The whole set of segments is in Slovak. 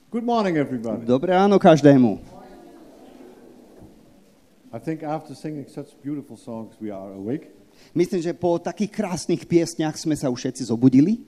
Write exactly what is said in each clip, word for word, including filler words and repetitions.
Good morning, everybody. Dobré ráno každému. I think after singing such beautiful songs, we are awake. Myslím, že po takých krásnych piesňach sme sa už všetci zobudili.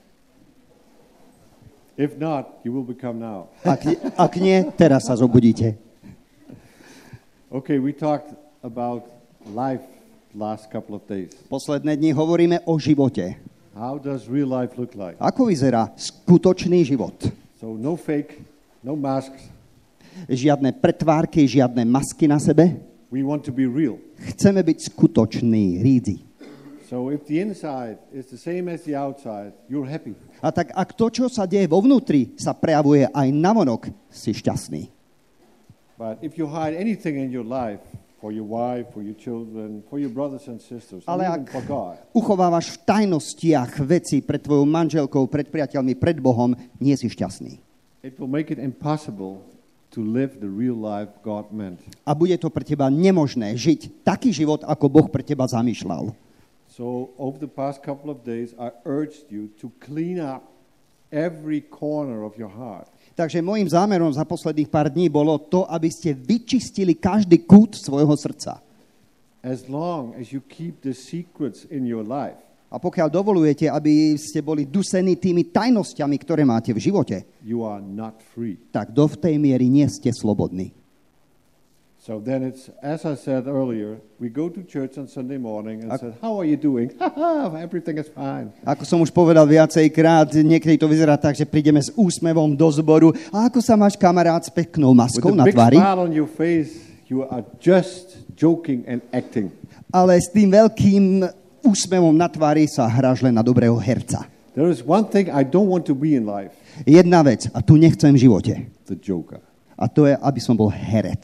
If not, you will become now. Ak, ak nie, teraz sa zobudíte. Okay, we talked about life last couple of days. Posledné dni hovoríme o živote. How does real life look like? Ako vyzerá skutočný život? So no fake, no masks. Žiadne pretvárky, žiadne masky na sebe. We want to be real. Chceme byť skutoční, rídzi. So if the inside is the same as the outside, you're happy. A tak ak to, čo sa deje vo vnútri, sa prejavuje aj navonok, si šťastný. But if you hide anything in your life, for your wife, for your children, for your brothers and sisters, Ale and even ak for God, uchovávaš v tajnostiach veci pred tvojou manželkou, pred priateľmi, pred Bohom, nie si šťastný. it will make it impossible to live the real life God meant. A bude to pre teba nemožné žiť taký život, ako Boh pre teba zamýšľal. So over the past couple of days, I urged you to clean up every corner of your heart. Takže môjim zámerom za posledných pár dní bolo to, aby ste vyčistili každý kút svojho srdca. As long as you keep the secrets in your life, A pokiaľ dovolujete, aby ste boli dusení tými tajnosťami, ktoré máte v živote, you are not free. tak do v tej miery nie ste slobodní. So then it's, as I said earlier, we go to church on Sunday morning and said, how are you doing? Everything is fine. Ako som už povedal viacejkrát, niekedy to vyzerá tak, že prídeme s úsmevom do zboru. A ako sa máš, kamarát, s peknou maskou With a na big tvári? smile on your face, you are just joking and acting. Ale s tým veľkým úsmevom na tvári sa hráš len na dobrého herca. There is one thing I don't want to be in life, Jedna vec, a tu nechcem v živote. the joker. A to je, aby som bol herec.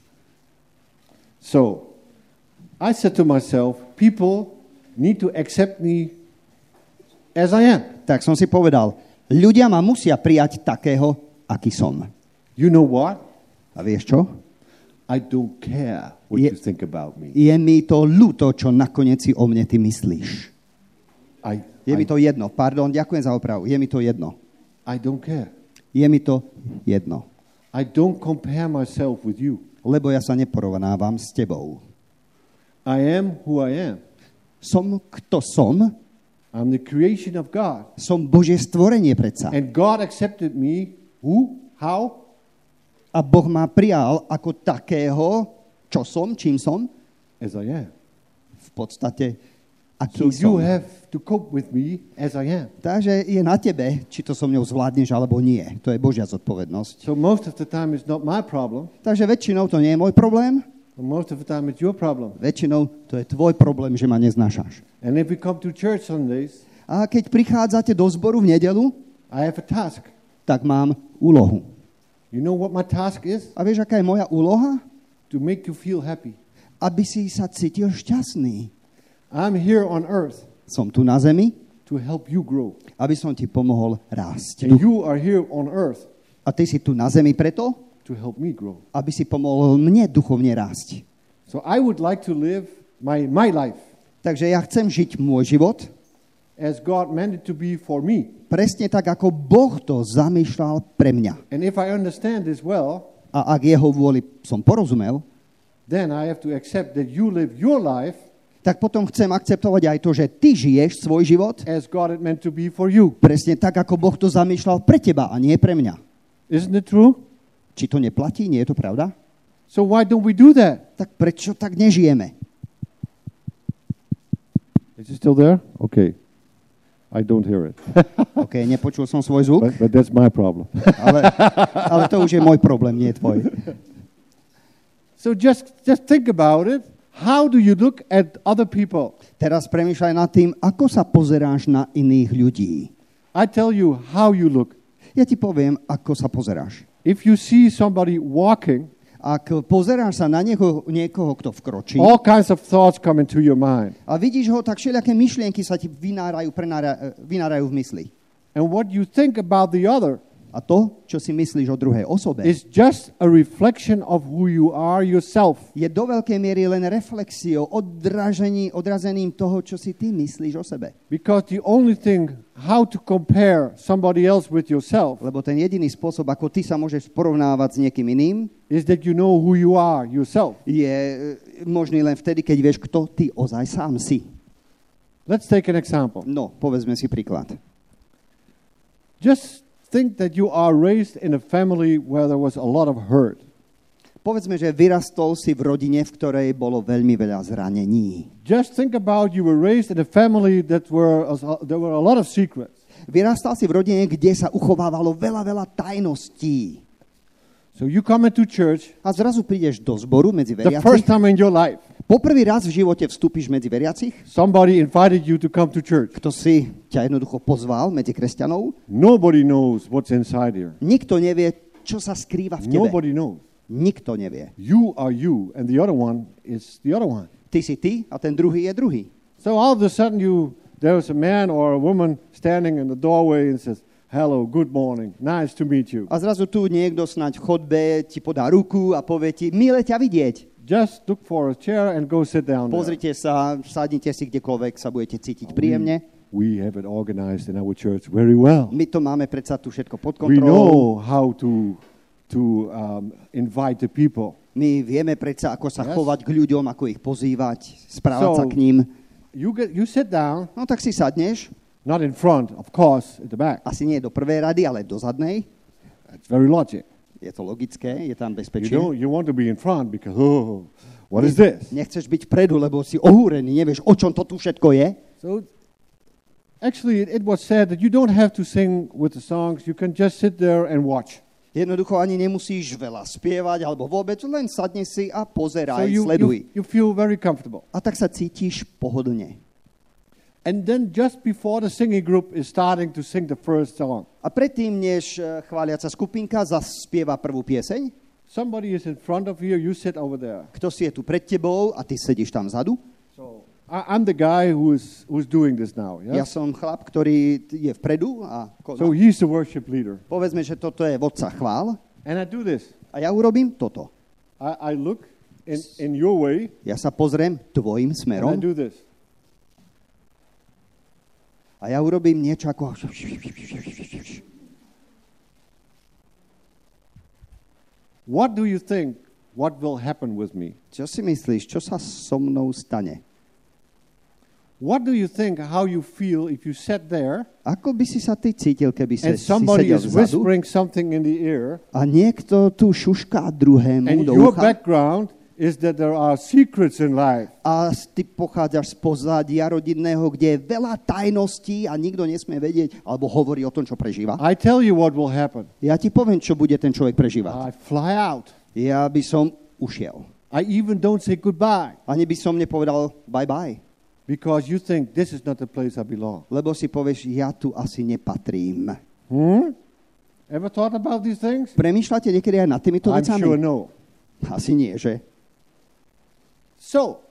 So I said to myself, people need to accept me as I am. Tak som si povedal, ľudia ma musia prijať takého, aký som. You know what? A vieš čo? I don't care what Je- you think about me. Je mi to ľúto, čo nakoniec si o mne ty myslíš. I, Je mi I, to jedno. Pardon, ďakujem za opravu. Je mi to jedno. I don't care. Je mi to jedno. I don't compare myself with you. Lebo ja sa neporovnávam s tebou. I am who I am. Som kto som. I'm the creation of God. Som Božie stvorenie predsa. And God accepted me, who, how? A Boh ma prijal ako takého, čo som, čím som. As I am. V podstate, So aký you som. have to cope with me as I am. Takže je na tebe, či to so mnou zvládneš, alebo nie. To je Božia zodpovednosť. So most of the time it's not my problem. Takže väčšinou to nie je môj problém. But most of the time it's your problem. Väčšinou to je tvoj problém, že ma neznášaš. And if we come to church Sundays, A keď prichádzate do zboru v nedelu, I have a task. tak mám úlohu. You know what my task is? A vieš, aká je moja úloha? To make you feel happy. Aby si sa cítil šťastný. I'm here on earth Som tu na zemi, to help you grow. aby som ti pomohol rásť. And you are here on earth A ty si tu na zemi preto, to help me grow. aby si pomohol mne duchovne rásť. So I would like to live my, my life Takže ja chcem žiť môj život as God meant it to be for me. presne tak, ako Boh to zamýšľal pre mňa. And if I understand this well, A ak jeho vôli som porozumel, then I have to accept that you live your life tak potom chcem akceptovať aj to, že ty žiješ svoj život as God it meant to be for you. presne tak, ako Boh to zamýšľal pre teba a nie pre mňa. Isn't it true? Či to neplatí? Nie je to pravda? So why don't we do that? Tak prečo tak nežijeme? Is it still there? Okay. I don't hear it. OK, nepočul som svoj zvuk, But, but that's my problem. ale, ale to už je môj problém, nie tvoj. So just, just think about it. How do you look at other people? Teraz premýšľaj nad tým, ako sa pozeráš na iných ľudí. I tell you how you look. Ja ti poviem, ako sa pozeráš. If you see somebody walking, Ak pozeráš sa na niekoho, niekoho, kto vkročí all kinds of thoughts come into your mind. a vidíš ho, tak všelijaké myšlienky sa ti vynárajú, prenára, vynárajú v mysli. And what you think about the other A to, čo si myslíš o druhej osobe, is just a reflection of who you are yourself. je do veľkej miery len reflexiou, odražení, odrazením toho, čo si ty myslíš o sebe. Because the only thing how to compare somebody else with yourself Lebo ten jediný spôsob, ako ty sa môžeš porovnávať s niekým iným, is that you know who you are yourself. je e, možný len vtedy, keď vieš, kto ty ozaj sám si. Let's take an example. No, povedzme si príklad. Just think that you are raised in a family where there was a lot of hurt. Povedzme, že vyrastol si v rodine, v ktorej bolo veľmi veľa zranení. Just think about you were raised in a family that were there were a lot of secrets. Vyrastal si v rodine, kde sa uchovávalo veľa, veľa tajností. So you come into church, A zrazu prídeš do zboru medzi the first veriacich. time in your life. Poprvý raz v živote vstúpiš medzi veriacich. Somebody invited you to come to church. Kto si ťa jednoducho pozval medzi kresťanov. Nobody knows what's inside here. Nikto nevie, čo sa skrýva v tebe. Nobody knows. Nikto nevie. You are you, and the other one is the other one. Ty si ty a ten druhý je druhý. So all of a sudden you, there's a man or a woman standing in the doorway and says, hello, good morning, nice to meet you. A zrazu tu niekto snáď v chodbe ti podá ruku a povie ti, milé ťa vidieť. Just look for a chair and go sit down there. Pozrite sa, sadnite si kdekoľvek sa budete cítiť príjemne. We have it organized in our church very well. My to máme predsa tu všetko pod We kontrolou. know how to to um, invite the people. My vieme predsa, ako sa Yes. chovať k ľuďom, ako ich pozývať, správať So- sa k ním. You get you sit down, No tak si sadneš, not in front, of course, at the back. asi nie do prvej rady, ale do zadnej. That's very logic. Je to logické, je tam You bezpečie. don't you want to be in front because oh, what is this? Nechceš byť vpredu, lebo si ohúrený, nevieš, o čom to tu všetko je. So actually, it, it was said that you don't have to sing with the songs. You can just sit there and watch. Jednoducho ani nemusíš veľa spievať, alebo vôbec, len sadni si a So pozeraj, you, sleduj. you you feel very comfortable. A tak sa cítiš pohodlne. And then just before the singing group is starting to sing the first song, A predtým, než eh, chváliaca skupinka zaspieva prvú pieseň, somebody is in front of you, you sit over there. kto si je tu pred tebou a ty sedíš tam vzadu. So I, I'm the guy who is who's doing this now. Ja Yes? som chlap, ktorý je vpredu a So koná. he's the worship leader, Povedzme, že toto je vodca chvál and I do this. a ja urobím toto. I, I look in, in your way, Ja sa pozriem tvojim and I smerom do this. a ja urobím niečo ako... What do you think? What will happen with me? Čo si myslíš, čo sa so mnou stane? What do you think? How you feel if you sat there Ako by si sa ty cítil, keby sa and si somebody sedel is vzadu whispering something in the ear, a niekto tu šušká druhému and do your ucha background is that there are secrets in life. a ty pochádzaš z pozadia rodinného, kde je veľa tajností a nikto nesmie vedieť alebo hovorí o tom, čo prežíva. I tell you what will happen. Ja ti poviem, čo bude ten človek prežívať. I fly out. Ja by som ušiel. I even don't say goodbye Ani by som nepovedal bye-bye, because you think this is not the place I belong. lebo si povieš, ja tu asi nepatrím. Hmm? Ever thought about these things? Premýšľate niekedy aj nad týmito I'm vecami? sure no. Asi nie, že? So,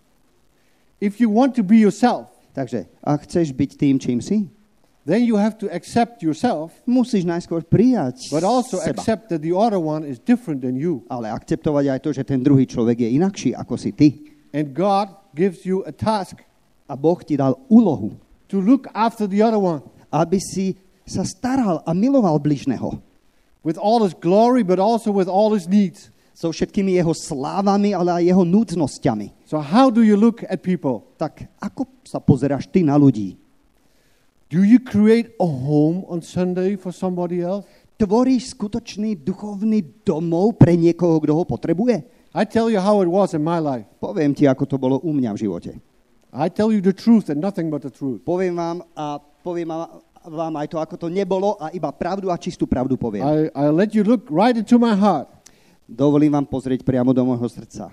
if you want to be yourself, Takže, ak chceš byť tým, čím si, then you have to accept yourself, musíš najskôr prijať but also seba. accept that the other one is different than you. Ale akceptovať aj to, že ten druhý človek je inakší ako si ty. And God gives you a task A Boh ti dal úlohu, to look after the other one aby si sa staral a miloval bližného. with all his glory, but also with all his needs. So všetkými jeho slávami, ale aj jeho núdznosťami. So how do you look at people? Tak ako sa pozeráš ty na ľudí? Do you create a home on Sunday for somebody else? Tvoríš skutočný duchovný domov pre niekoho, kto ho potrebuje? I tell you how it was in my life. Poviem ti, ako to bolo u mňa v živote. I tell you the truth and nothing but the truth. Poviem vám a poviem vám aj to, ako to nebolo a iba pravdu a čistú pravdu poviem. I, I let you look right into my heart. Dovolím vám pozrieť priamo do môjho srdca.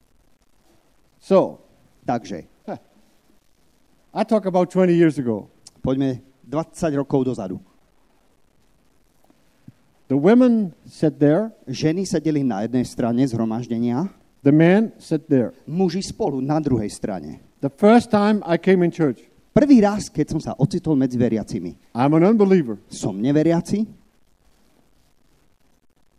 So, Takže, I talk about twenty years ago. poďme dvadsať rokov dozadu. The women sat there, Ženy sedeli na jednej strane zhromaždenia, the men sat there. muži spolu na druhej strane. The first time I came in church, Prvý raz, keď som sa ocitol medzi veriacimi. I'm an unbeliever. Som neveriaci,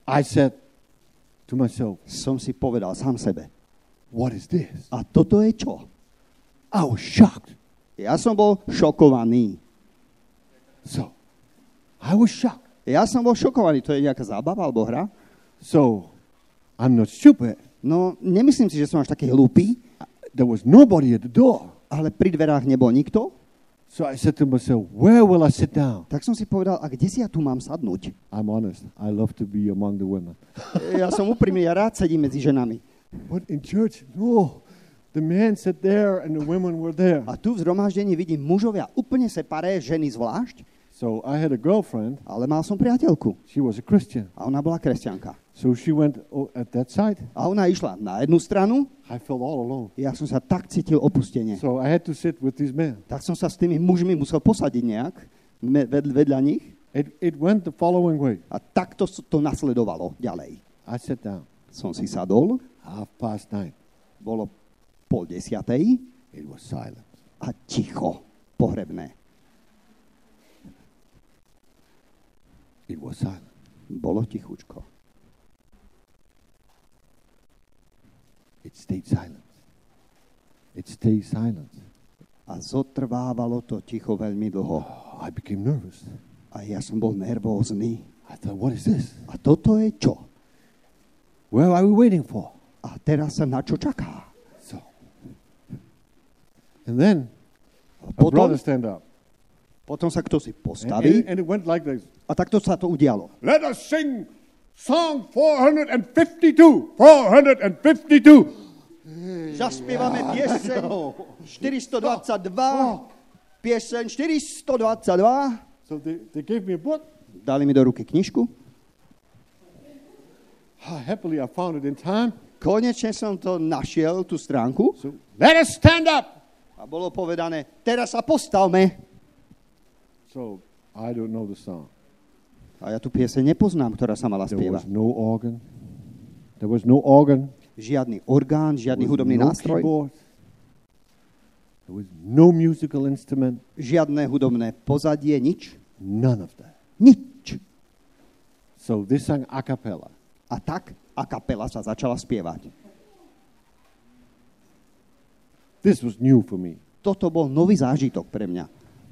I said to myself, som si povedal sám sebe, what is this? a toto je čo? I was shocked. Ja som bol šokovaný. So, I was shocked. Ja som bol šokovaný. To je nejaká zábava alebo hra? So, I'm not stupid. No, nemyslím si, že som až taký hlúpy, There was nobody at the door. ale pri dverách nebol nikto. So I said to myself, where will I sit down? Tak som si povedal, a kde si ja tu mám sadnúť? I'm honest. I love to be among the women. Ja som úprimný, ja rád sedím medzi ženami. But in church, no. The men sat there and the women were there. A tu v zhromaždení vidím mužovia úplne separé, ženy zvlášť, So I had a girlfriend. ale mal som priateľku. She was a Christian. A ona bola kresťanka. So she went o- at that side. A ona išla na jednu stranu, I felt all alone. ja som sa tak cítil opustenie. So I had to sit with these men. Tak som sa s tými mužmi musel posadiť nejak me- ved- vedľa nich. It, it went the following way. A takto s- to nasledovalo ďalej. I sat down. Som si sadol, Half past nine. bolo pol desiatej It was silent. a ticho, pohrebné. It was silent. Bolo tichučko. It stayed silent. It stayed silent. A zotrvávalo to ticho veľmi dlho. Oh, I became nervous. A ja som bol nervózny. I thought, what is this? A toto je čo? Where are we waiting for? A teraz sa na čo čaká? So, and then A a potom, brother stand up. potom sa kto si And, postaví and, and it went like this. a takto sa to udialo. Let us sing Song four fifty-two. four fifty-two. Zaspievame pieseň štyristodvadsaťdva. Pieseň štyristodvadsaťdva. So they, they gave me a book. Dali mi do ruky knižku. Ah, happily, I found it in time. Konečne som to našiel, tú stránku. So let us stand up. A bolo povedané, teraz sa postavme. So I don't know the song. A ja tú pieseň nepoznám, ktorá sa mala There spievať. was no organ. There was no organ. Žiadny orgán, žiadny There was hudobný no nástroj, keyboard. There was no musical instrument. žiadne hudobné pozadie, nič. None of that. Nič. So they sang a cappella. A tak a kapela sa začala spievať. This was new for me. Toto bol nový zážitok pre mňa.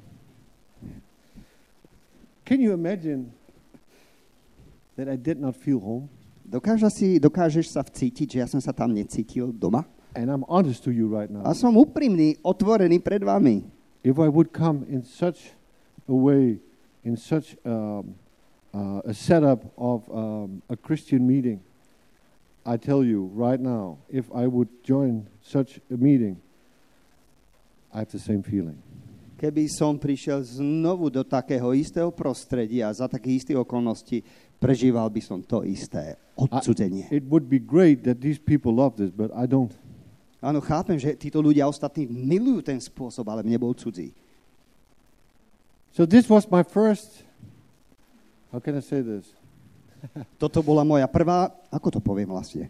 Can you imagine that I did not feel home? Dokáža si, dokážeš sa vcítiť, že ja som sa tam necítil doma? And I'm honest to you right now. A som úprimný, otvorený pred vami. If I would come in such a way, in such um, uh, a setup of um, a Christian meeting, I tell you right now, if I would join such a meeting, I have the same feeling. Keby som prišiel znovu do takého istého prostredia, za takých istých okolností, prežíval by som to isté odcudzenie. It would be great that these people love this, but I don't. Áno, chápem, že títo ľudia ostatní milujú ten spôsob, ale mne bol cudzí. So this was my first, how can I say this? Toto bola moja prvá, ako to poviem vlastne?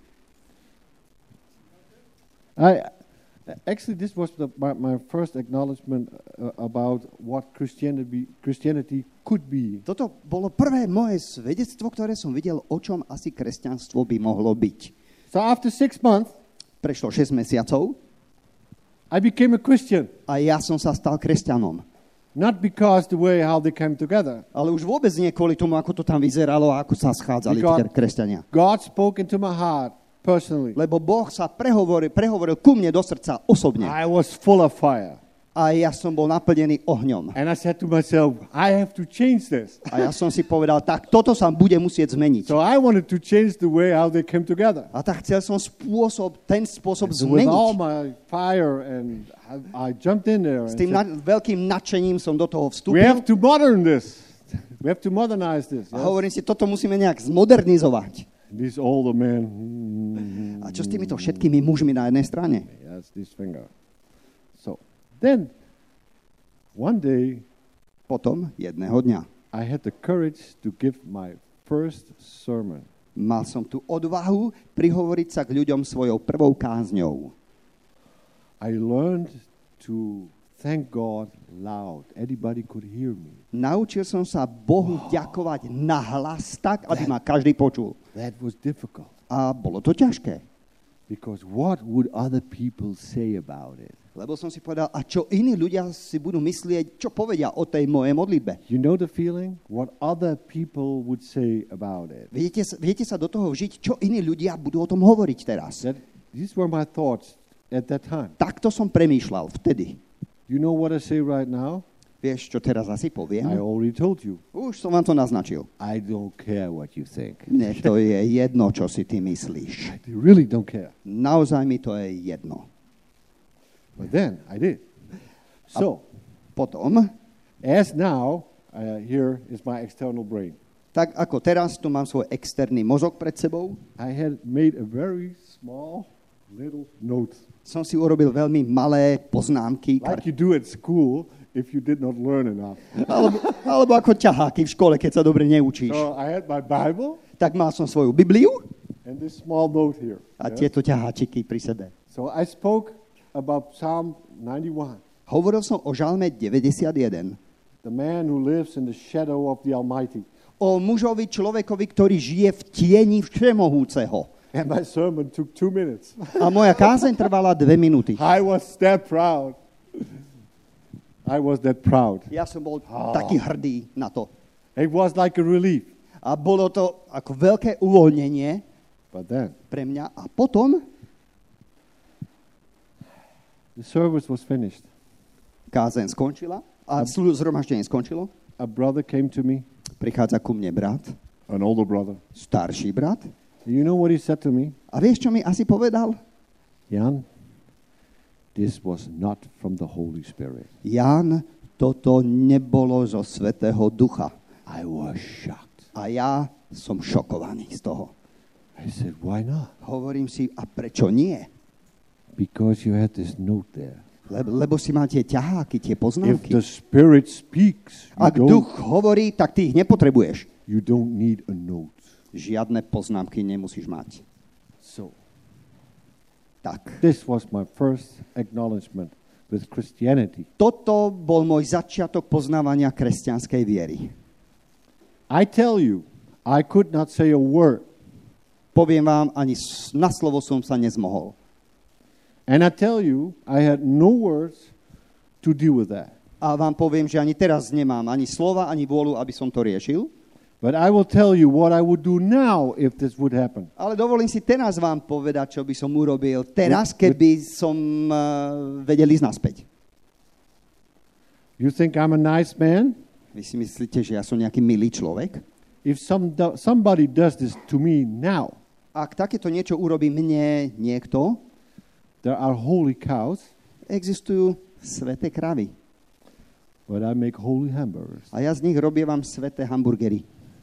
I actually this was the, my, my first acknowledgement uh, about what Christianity Christianity could be. Toto bolo prvé moje svedectvo, ktoré som videl, o čom asi kresťanstvo by mohlo byť. So after six months, Prešlo šesť mesiacov I became a Christian. a ja som sa stal kresťanom. Not because the way how they came together. Ale už vôbec nie kvôli tomu, ako to tam vyzeralo a ako sa schádzali Because tie kresťania. God spoke into my heart personally. Lebo Boh sa prehovoril, prehovoril ku mne do srdca osobne. I was full of fire. A ja som bol naplnený ohňom. And I said to myself, I have to change this. A ja som si povedal, tak toto sa bude musieť zmeniť. So I wanted to change the way how they came together. A tak chcel som spôsob, ten spôsob So with all zmeniť. my fire and I, I jumped in there S and tým said, na, veľkým nadšením som do toho we have vstúpil. to modern this. We have to modernize this. A Yes? hovorím si, toto musíme nejak zmodernizovať. These older men. mm, A čo s týmito všetkými mužmi na jednej strane? Yes, this finger. So then, one day, Potom, jedného dňa, I had the courage to give my first sermon. mal som tú odvahu prihovoriť sa k ľuďom svojou prvou kázňou. I learned to thank God loud. Anybody could hear me. Naučil som sa Bohu ďakovať nahlas tak, aby ma každý počul. That was difficult. A bolo to ťažké. Because what would other people say about it? Lebo som si povedal, a čo iní ľudia si budú myslieť, čo povedia o tej mojej modlitbe. You know the feeling? What other people would say about it. Viete, viete sa do toho vžiť, čo iní ľudia budú o tom hovoriť teraz. That, these were my thoughts at that time. Takto som premýšľal vtedy. You know what I say right now? Vieš, čo teraz asi poviem? I already told you. Už som vám to naznačil. I don't care what you think. Mne to je jedno, čo si ty myslíš. I really don't care. Naozaj mi to je jedno. But then I did. So, Potom, as now, uh, here is my external brain. tak ako teraz tu mám svoj externý mozog pred sebou, I had made a very small little note. som si urobil veľmi malé poznámky. Like you do at school if you did not learn enough. Alebo, alebo ako ťaháky v škole, keď sa dobre neučíš. So I had my Bible Tak mal som svoju Bibliu and this small note here. a Yes? tieto ťaháčiky pri sebe. So I spoke about Psalm ninety-one. Hovoril som o žalme deväťdesiatjeden. The man who lives in the shadow of the Almighty. O mužovi, človekovi, ktorý žije v tieni Všemohúceho. And my sermon took two minutes. A moja kázeň trvala dve minúty. I was that proud. I was that proud. Ja som bol taký hrdý na to. It was like a relief. A bolo to ako veľké uvoľnenie But then pre mňa. A potom the service was finished. kázeň skončila a slu- zhromaždenie skončilo. A brother came to me, Prichádza ku mne brat, an older brother. starší brat. You know what he said to me? A vieš, čo mi asi povedal? Jan, this was not from the Holy Spirit. Ján, toto nebolo zo Svätého Ducha. I was shocked. A ja som šokovaný z toho. I said, why not? Hovorím si, a prečo nie? Because you had this note there. Lebo, lebo si má tie ťaháky, tie If poznámky. the Spirit speaks, you Ak don't, duch hovorí, tak ty ich nepotrebuješ. you don't need a note. Žiadne poznámky nemusíš mať. So Tak. this was my first acknowledgement with Christianity. Toto bol môj začiatok poznávania kresťanskej viery. I tell you, I could not say a word. Poviem vám, ani s- na slovo som sa nezmohol. And I tell you, I had no words to deal with that. A vám poviem, že ani teraz nemám ani slova, ani vôľu, aby som to riešil. But I will tell you what I would do now if this would happen. Ale dovolím si teraz vám povedať, čo by som urobil. Teraz, keby som uh, vedel ísť naspäť. You think I'm a nice man? Vy si myslíte, že ja som nejaký milý človek? If some do, somebody does this to me now, Ak takéto niečo urobí mne niekto, there are holy cows, existujú sväté kravy. but I make holy hamburgers. A ja z nich robievam sväté hamburgery.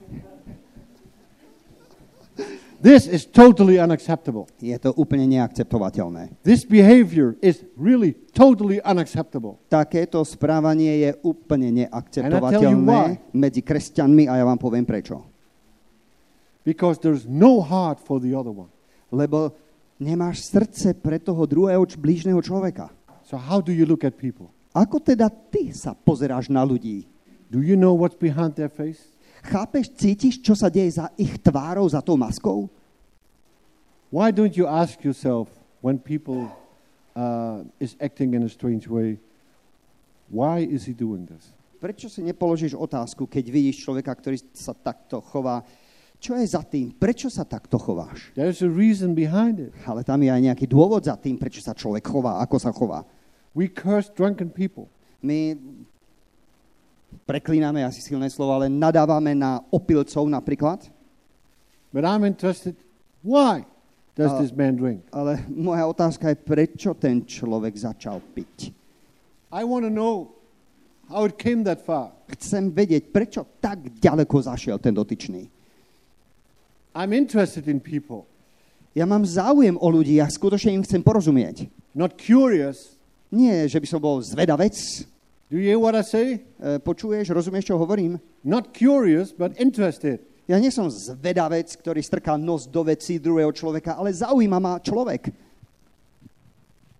This is totally unacceptable. Je to úplne neakceptovateľné. This behavior is really totally unacceptable. Takéto správanie je úplne And I tell you neakceptovateľné why. medzi kresťanmi a ja vám poviem prečo. Because there's no heart for the other one. Lebo nemáš srdce pre toho druhého č- blížneho človeka. So how do you look at people? Ako teda ty sa pozeráš na ľudí? Do you know what's behind their face? Chápeš, cítiš, čo sa deje za ich tvárou, za tou maskou? Why don't you ask yourself when people uh, is acting in a strange way, why is he doing this? Prečo si nepoložíš otázku, keď vidíš človeka, ktorý sa takto chová? Čo je za tým? Prečo sa takto chováš? There's a reason behind it. Ale tam je aj nejaký dôvod za tým, prečo sa človek chová, ako sa chová. We curse drunken people. My preklíname asi silné slovo, ale nadávame na opilcov napríklad. But I'm interested, why does Uh, this man drink? Ale moja otázka je, prečo ten človek začal piť? I want to know how it came that far. Chcem vedieť, prečo tak ďaleko zašiel ten dotyčný. I'm interested in people, Ja mám záujem o ľudí, ja skutočne im chcem porozumieť. not curious. Nie, že by som bol zvedavec. Do you hear what I say? E, počuješ, rozumieš, čo hovorím? Not curious, but interested. Ja nie som zvedavec, ktorý strká nos do vecí druhého človeka, ale zaujíma ma človek.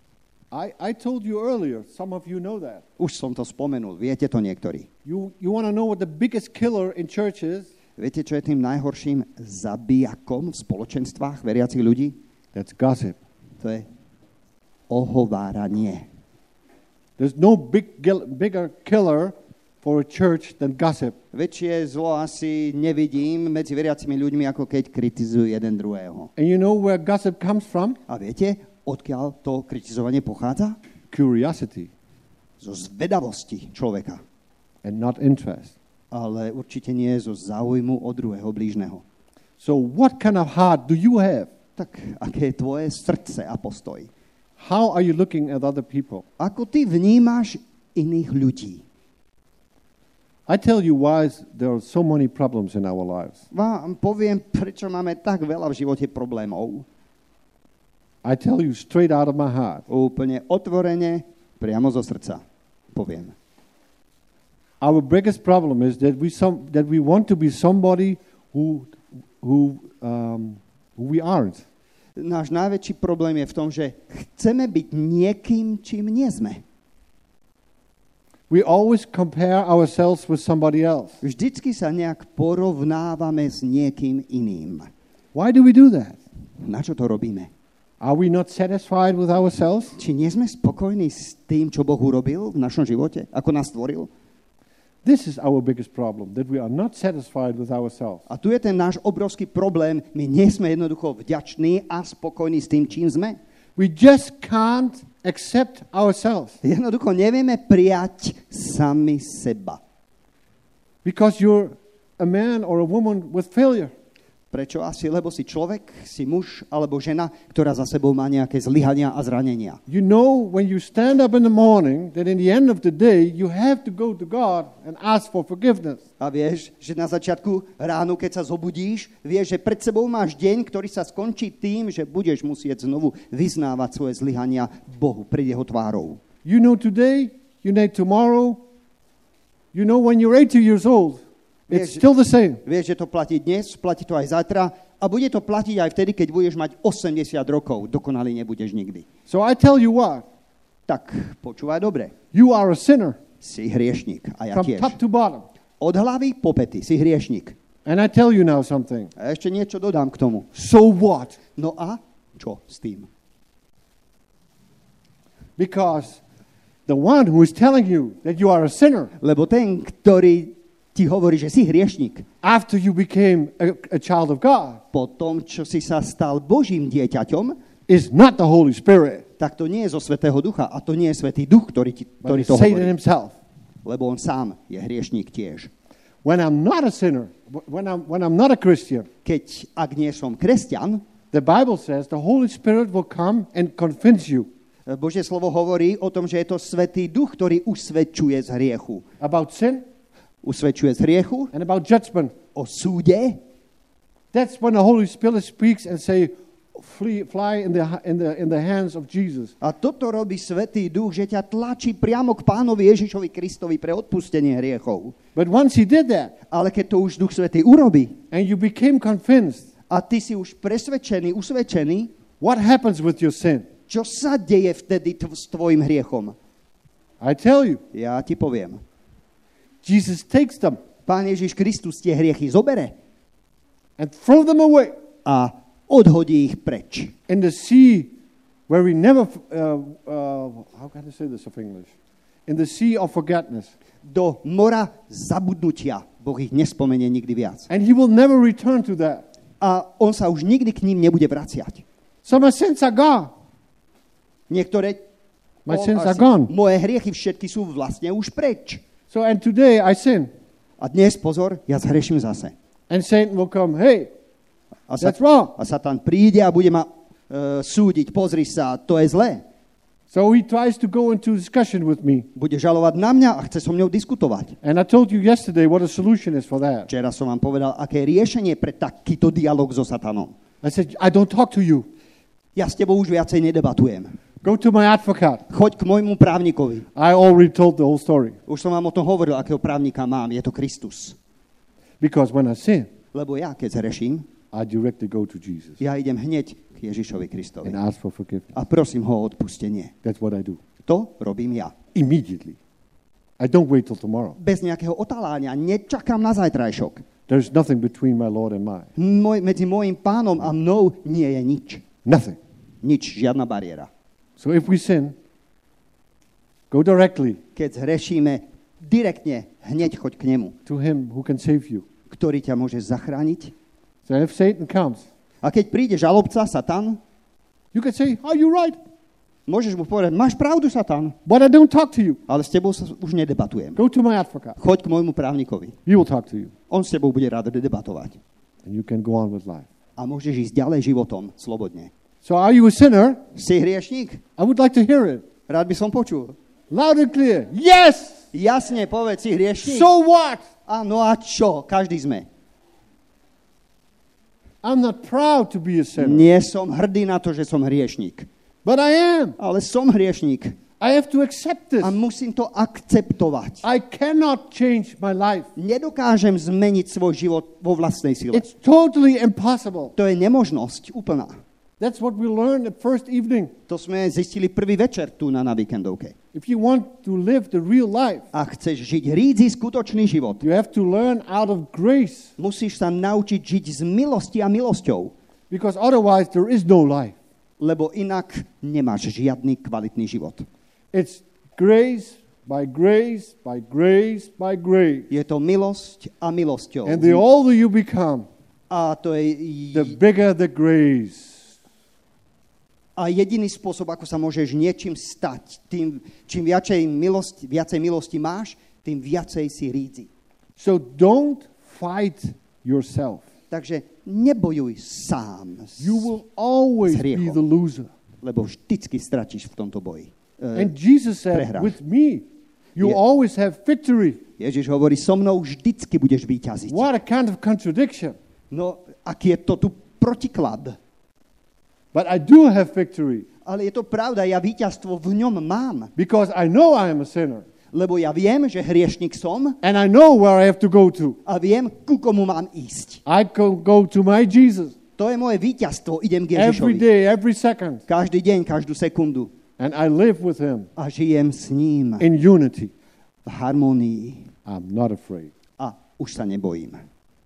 I, I told you earlier, some of you know that. Už som to spomenul, viete to niektorí. You, you want to know what the biggest killer in church is? Viete, čo je tým najhorším zabijakom v spoločenstvách veriacich ľudí? That's gossip. To je ohováranie. There's no big, bigger killer for a church than gossip. Väčšie zlo asi nevidím medzi veriacimi ľuďmi, ako keď kritizujú jeden druhého. And you know where gossip comes from? A viete, odkiaľ to kritizovanie pochádza? Curiosity. Zo zvedavosti človeka. And not interest. Ale určite nie zo záujmu od druhého blížneho. So what kind of heart do you have? Tak aké je tvoje srdce a postoj? How are you looking at other people? Ako ty vnímaš iných ľudí? I tell you why there are so many problems in our lives. Vám poviem, prečo máme tak veľa v živote problémov. I tell you straight out of my heart. Úplne otvorene, priamo zo srdca poviem. Our biggest problem is that we some that we want to be somebody who who um, who we aren't. Náš najväčší problém je v tom, že chceme byť niekým, čím nie sme. We always compare ourselves with somebody else. Vždycky sa nejak porovnávame s niekým iným. Why do we do that? Na čo to robíme? Are we not satisfied with ourselves? Či nie sme spokojní s tým, čo Boh urobil v našom živote, ako nás stvoril? This is our biggest problem, that we are not satisfied with ourselves. A tu je ten náš obrovský problém. My nie sme jednoducho vďační a spokojní s tým, čím sme. We just can't accept ourselves. Jednoducho nevieme prijať sami seba. Because you're a man or a woman with failure. Prečo asi? Lebo si človek, si muž alebo žena, ktorá za sebou má nejaké zlyhania a zranenia. You know when you stand up in the morning that in the end of the day you have to go to God and ask for forgiveness. A vieš, že na začiatku ráno, keď sa zobudíš, vieš, že pred sebou máš deň, ktorý sa skončí tým, že budeš musieť znovu vyznávať svoje zlyhania Bohu pred jeho tvárou. You know today, you know tomorrow, you know when you're eighty years old. It's still the same. Vieš, že to platí dnes, platí to aj zajtra a bude to platiť aj vtedy, keď budeš mať osemdesiat rokov. Dokonalý nebudeš nikdy. So I tell you what. Tak, počúvaj dobre. You are a sinner. Si hriešnik a ja from tiež. Top to bottom. Od hlavy po pety si hriešnik. And I tell you now something. A ešte niečo dodám k tomu. So what? No a čo s tým? Because the one who is telling you that you are a sinner. Lebo ten, ktorý ti hovorí, že si hriešnik. After you became a, a child of God. Po tom, čo si sa stal Božím dieťaťom, is not the Holy Spirit. Tak to nie je zo Svätého Ducha a to nie je Svätý Duch, ktorý ti ktorý to Satan hovorí. himself. Lebo on sám je hriešnik tiež. When I'm not a sinner, when I'm when I'm not a Christian, keď ak nie som kresťan, the Bible says the Holy Spirit will come and convince you. Božie slovo hovorí o tom, že je to Svätý Duch, ktorý usvedčuje z hriechu. About sin. Usvedčuje z hriechu. And about judgment. O súde. That's when the Holy Spirit speaks and say, flee, fly in the in the in the hands of Jesus. A toto robí Svätý Duch, že ťa tlačí priamo k Pánovi Ježišovi Kristovi pre odpustenie hriechov. But once he did that, ale keď to už Duch Svätý urobí, and you became convinced, a ty si už presvedčený, usvedčený, what happens with your sin? Čo sa deje vtedy tv- s tvojim hriechom? I tell you. Ja ti poviem. Jesus takes them. Pán Ježiš Kristus tie hriechy zobere. And throw them away. A odhodí ich preč. In the sea where we never, uh, uh, how can I say this in English? In the sea of forgetfulness. Do mora zabudnutia. Boh ich nespomenie nikdy viac. And he will never return to that. A on sa už nikdy k ním nebude vraciať. So my sins are gone. Niektoré my sins are gone. Moje hriechy všetky sú vlastne už preč. So and today I sin. A dnes, pozor, ja zhreším zase. And Satan will come, hey, a that's wrong. A Satan príde a bude ma uh, súdiť, pozri sa, to je zlé. So he tries to go into discussion with me. Bude žalovať na mňa a chce so mňou diskutovať. And I told you yesterday what a solution is for that. Včera som vám povedal, aké je riešenie pre takýto dialog so Satanom. I said, I don't talk to you. Ja s tebou už viacej nedebatujem. Go to my advocate. Choď k môjmu právnikovi. I already told the whole story. Už som vám o tom hovoril, akého právnika mám. Je to Kristus. Because when I sin, lebo ja, keď zhreším, I directly go to Jesus ja idem hneď k Ježišovi Kristovi and ask for forgiveness. a prosím ho o odpustenie. That's what I do. To robím ja. Immediately. I don't wait till tomorrow. Bez nejakého otáľania, nečakám na zajtrajšok. There's nothing between my Lord and mine. Moj, medzi môjim pánom a mnou nie je nič. Nothing. Nič, žiadna bariéra. So if we sin, go directly Keď zhrešíme, direktne hneď choď k nemu, to him who can save you. ktorý ťa môže zachrániť. So if Satan comes, A keď príde žalobca, Satan, you can say, are you right? môžeš mu povedať, máš pravdu, Satan, But I don't talk to you. ale s tebou sa už nedebatujem. Go to my advocate. Choď k môjmu právnikovi. He will talk to you. On s tebou bude rád debatovať. And you can go on with life. A môžeš ísť ďalej životom, slobodne. So are you a sinner? Si hriešník? I would like to hear it. Rád by som počul. Loud and clear. Yes! Jasne, povedz, si hriešník? So what? Áno, a čo? Každý sme. I'm not proud to be a sinner. Nie som hrdý na to, že som hriešník. But I am. Ale som hriešník. I have to accept this. A musím to akceptovať. I cannot change my life. Nedokážem zmeniť svoj život vo vlastnej sile. It's totally impossible. To je nemožnosť úplná. That's what we learned at first evening. To sme zistili prvý večer tu na, na víkendovke. If you want to live the real life, A chceš žiť rídzy skutočný život, you have to learn out of grace, musíš sa naučiť žiť z milosti a milosťou, because otherwise there is no life. lebo inak nemáš žiadny kvalitný život. It's grace by grace by grace by grace. Je to milosť a milosťou. And the older you become, A to je the bigger the grace. a jediný spôsob, ako sa môžeš niečím stať, tým, čím viacej milosti, viacej milosti máš, tým viacej si rídzi. So don't fight yourself. Takže nebojuj sám, s- You will always S be hriechom. the loser. lebo vždycky stratíš v tomto boji. E, And Jesus said, prehráš. with me, you Yeah. always have victory. Ježiš hovorí, so mnou vždycky budeš víťaziť. What a kind of contradiction. No, aký je to tu protiklad. But I do have victory Ale je to pravda, ja víťazstvo v ňom mám. because I know I am a sinner. Lebo ja viem, že hriešnik som And I know where I have to go to. a viem, ku komu mám ísť. I can go to my Jesus To je moje víťazstvo, idem k every Ježišovi. day, every second. Každý deň, každú sekundu. And I live with him A žijem s ním in unity. v harmonii. I'm not afraid. A už sa nebojím.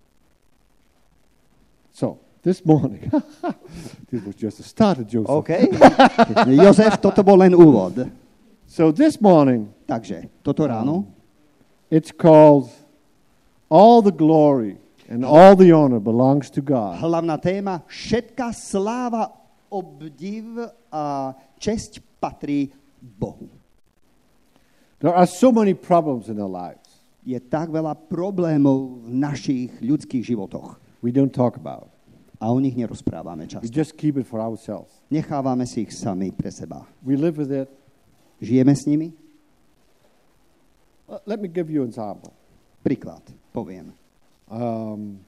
So, this morning, this was just a start, Joseph. OK? Jozef, toto bol len úvod. So this morning, Takže, toto ráno, it's called All the Glory and All the Honor Belongs to God. hlavná téma, všetká sláva, obdiv a česť patrí Bohu. There are so many problems in our lives Je tak veľa problémov v našich ľudských životoch. we don't talk about. A o nich nerozprávame We často. just keep it for ourselves. Nechávame si ich sami pre seba. We live with it. Žijeme s nimi? Uh, Let me give you an example. Príklad, poviem. Um,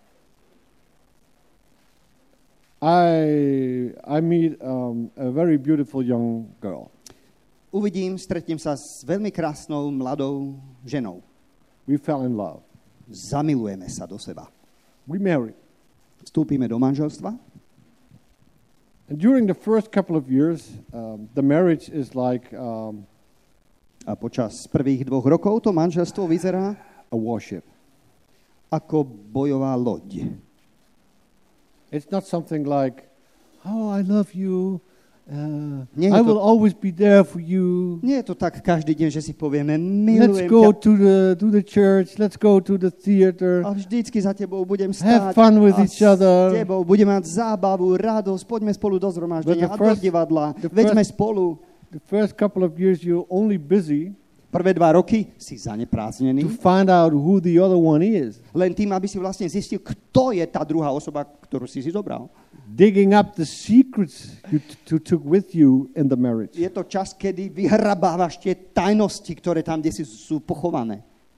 I I meet um, a very beautiful young girl. Uvidím, stretnem sa s veľmi krásnou mladou ženou. We fell in love. Zamilujeme sa do seba. We married. Vstúpime do manželstva And during the first couple of years, um, the marriage is like um, a počas prvých dvoch rokov to manželstvo vyzerá a warship. ako bojová loď. It's not something like, oh, I love you. Uh, Nie je I to- will always be there for you. Nie je to tak každý deň, že si povieme, Let's milujem go ťa to the to the church. Let's go to the theater. a vždycky za tebou budem Have stáť fun with a each other. s tebou budem mať zábavu, radosť, poďme spolu do zhromaždenia But the a do first- divadla, the veďme first- spolu. The first couple of years, you're only busy Prvé dva roky si to zanepráznený, find out who the other one is, len tým, aby si vlastne zistil, kto je tá druhá osoba, ktorú si si zobral. digging up the secrets you t- to took with you in the marriage. Je to čas, kedy vyhrabávaš tie tajnosti, ktoré tam, kde si sú pochované.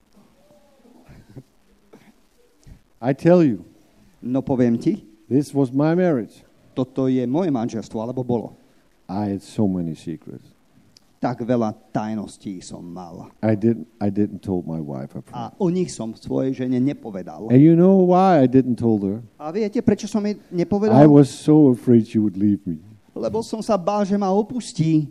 I tell you, No poviem ti, this was my marriage. toto je moje manželstvo, alebo bolo. I had so many secrets. Tak veľa tajností som mal. I didn't I didn't told my wife up A front. o nich som svojej žene nepovedal. And you know why I didn't told her? A viete, prečo som jej nepovedal? I was so afraid she would leave me. Lebo som sa bál, že ma opustí.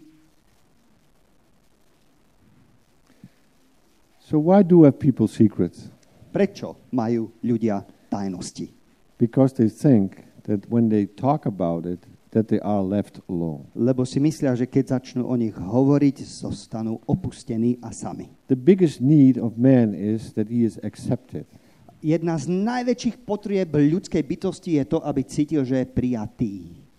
So why do have people secrets? Prečo majú ľudia tajnosti? Because they think that when they talk about it, that they are left alone. Lebo si myslia, že keď začnú o nich hovoriť, zostanú opustení a sami. The biggest need of man is that he is accepted. Jedna z najväčších potrieb ľudskej bytosti je to, aby cítil, že je prijatý.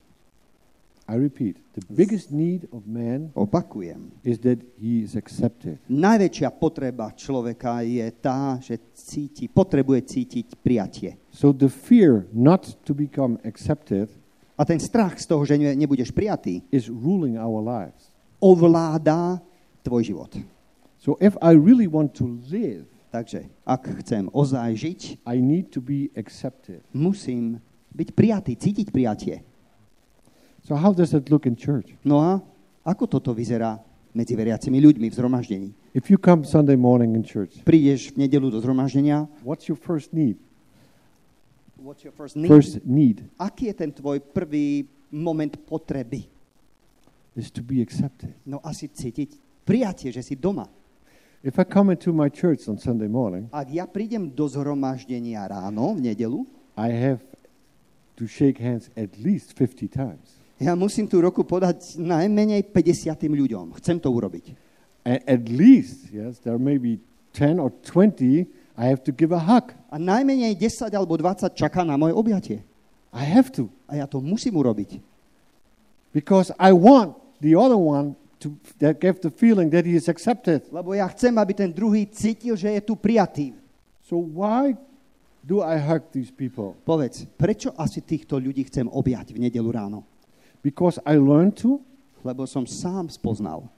I repeat, the biggest need of man Opakujem. is that he is accepted. Najväčšia potreba človeka je tá, že cíti, potrebuje cítiť prijatie. So the fear not to become accepted A ten strach z toho, že ne, nebudeš prijatý, is ruling our lives. ovládá tvoj život. So if I really want to live, Takže, ak chcem ozaj žiť, I need to be accepted. musím byť prijatý, cítiť prijatie. So how does that look in church? No a ako toto vyzerá medzi veriacimi ľuďmi v zhromaždení? If you come Sunday morning in church, Prídeš v nedeľu do zhromaždenia, what's your first need? what's your first need? First need Aký je ten tvoj prvý moment potreby? is to be accepted. No asi cítiť prijatie, že si doma. If I come into my church on Sunday morning, Ak ja prídem do zhromaždenia ráno, v nedeľu, I have to shake hands at least fifty times. ja musím tú ruku podať najmenej päťdesiatim ľuďom. Chcem to urobiť. A- at least, yes, there may be ten or twenty, I have to give a hug. A najmenej desať alebo dvadsať čaká na moje objatie. I have to. A ja to musím urobiť. Because I want the other one to that give the feeling that he is accepted. Lebo ja chcem, aby ten druhý cítil, že je tu prijatý. So why do I hug these people? Povedz, prečo asi týchto ľudí chcem objať v nedeľu ráno? Because I learned to? Lebo som sám spoznal.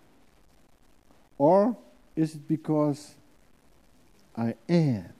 Or is it because I am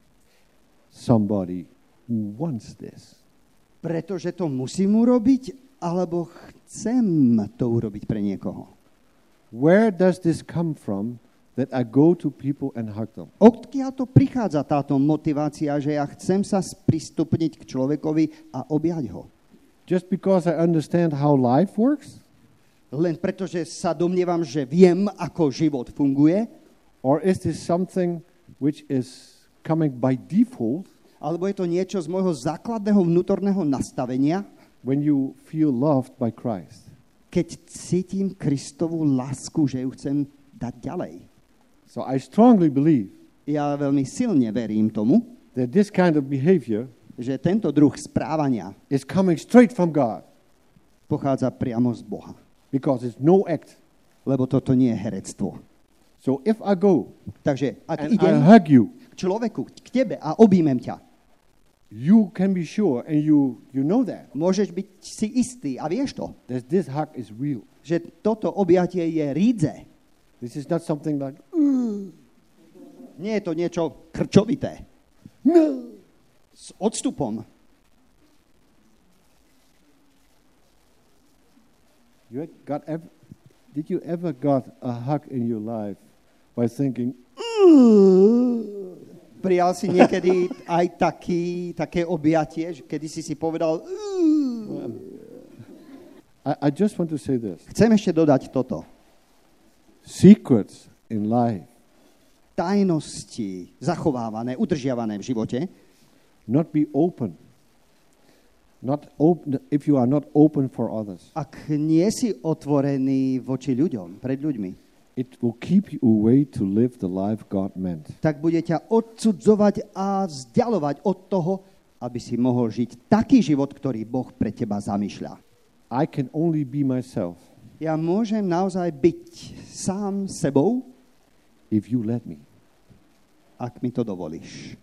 somebody who wants this? Pretože to musím urobiť, alebo chcem to urobiť pre niekoho? Where does this come from that I go to people and hug them? Odkiaľ to prichádza táto motivácia, že ja chcem sa sprístupniť k človekovi a objať ho? Just because I understand how life works? Len preto, že sa domnievam, že viem, ako život funguje? Or is this something which is coming by default Alebo je to niečo z môjho základného vnútorného nastavenia, when you feel loved by Christ? keď cítim Kristovú lásku, že ju chcem dať ďalej? So I strongly believe Ja veľmi silne verím tomu, that this kind of behavior že tento druh správania is coming straight from God pochádza priamo z Boha. because it's no act. Lebo toto nie je herectvo. So if I go Takže ak and I idem hug you, k človeku, k tebe a objímem ťa, you can be sure, and you, you know that, môžeš byť si istý a vieš to, that this hug is real. že toto objatie je rídze. This is not something like, Nie je to niečo krčovité. no. S odstupom. You had got ever, did you ever got a hug in your life by thinking, Prijal si niekedy aj taký, také objatie, že kedy si si povedal, I, I just want to say this. chcem ešte dodať toto. Secrets in life, Tajnosti zachovávané, udržiavané v živote, not be open. Not open if you are not open for others. ak nie si otvorený voči ľuďom, pred ľuďmi, It will keep you away to live the life God meant. tak bude ťa odsudzovať a vzdialovať od toho, aby si mohol žiť taký život, ktorý Boh pre teba zamýšľa. I can only be myself Ja môžem naozaj byť sám sebou, if you let me. ak mi to dovolíš.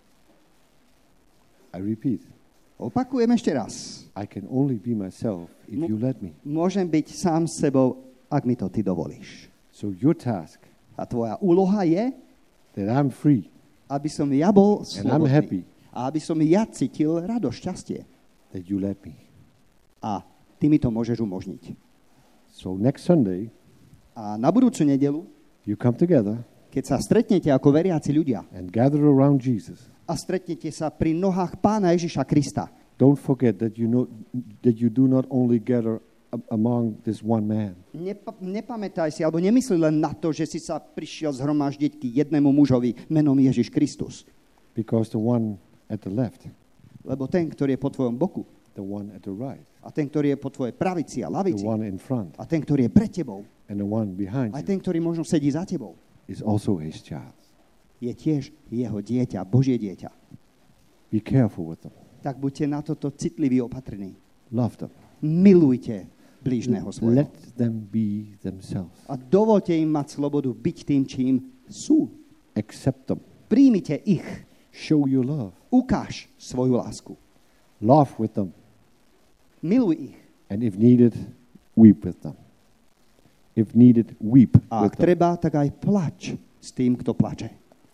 I repeat, Opakujem ešte raz. I can only be myself if Mo- you let me. Môžem byť sám sebou, ak mi to ty dovolíš. So your task A tvoja úloha je, that I'm free aby som ja bol and I'm happy slobodný. A aby som ja cítil radosť, šťastie. that you let me. A ty mi to môžeš umožniť. So next Sunday, A na budúcu nedelu, you come together keď sa stretnete ako veriaci ľudia and gather around Jesus, a stretnete sa pri nohách Pána Ježiša Krista, don't forget that you know that you do not only gather a- among this one man. Nepa- nepamätaj si, alebo nemyslí len na to, že si sa prišiel zhromaždiť k jednému mužovi menom Ježiš Kristus. Because the one at the left, Lebo ten, ktorý je po tvojom boku, the one at the right, a ten, ktorý je po tvojej pravici a the lavici, one in front, a ten, ktorý je pred tebou, and the one behind aj you ten, ktorý možno sedí za tebou, is also his child. je tiež jeho dieťa, Božie dieťa. Be careful with them. Tak buďte na toto citliví, opatrní. Love them. Milujte blížneho svojho. Let them be themselves. A dovolte im mať slobodu byť tým, čím sú. Accept them. Príjmite ich. Show your love. Ukáž svoju lásku. Laugh with them. Miluj ich. And if needed, weep with them. If needed, weep A with ak them. treba, tak aj plač s tým, kto plače.